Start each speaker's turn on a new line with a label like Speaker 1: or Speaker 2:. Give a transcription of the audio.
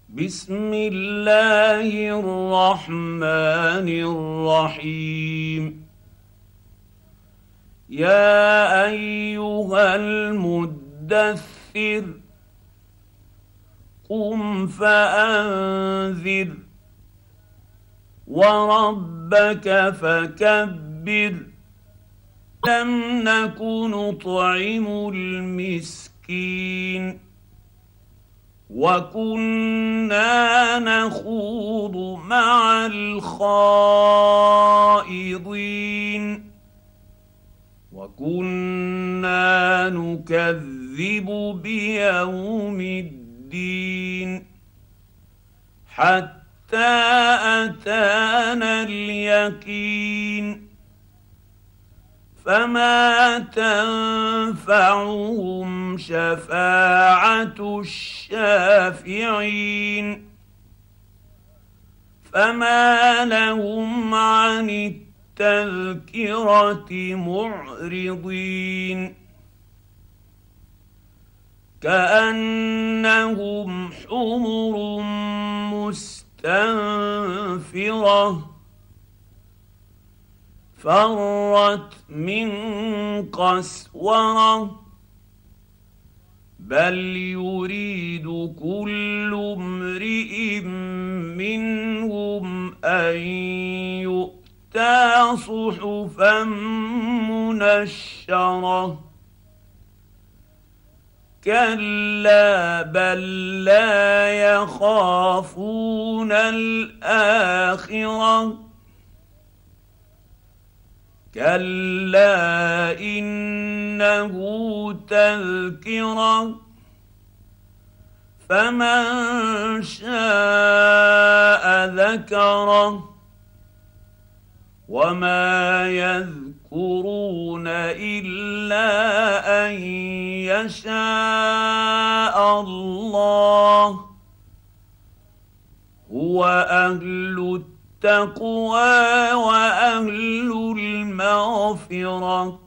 Speaker 1: بسم الله الرحمن الرحيم. يا ايها المدثر قم فانذر وربك فكبر. لم نك نطعم المسكين وكنا نخوض مع الخائضين وكنا نكذب بيوم الدين حتى اتانا اليقين. فما تنفعهم شفاعه الشافعين. فما لهم عن التذكره معرضين كانهم حمر مستنفره فرت من قسوره. بل يريد كل امرئ منهم ان يؤتى صحفا منشره. كلا بل لا يخافون الاخره. كلا انه تذكره فمن شاء ذكره. وما يذكرون الا ان يشاء الله. هو اهل التقوى واهل المغفره.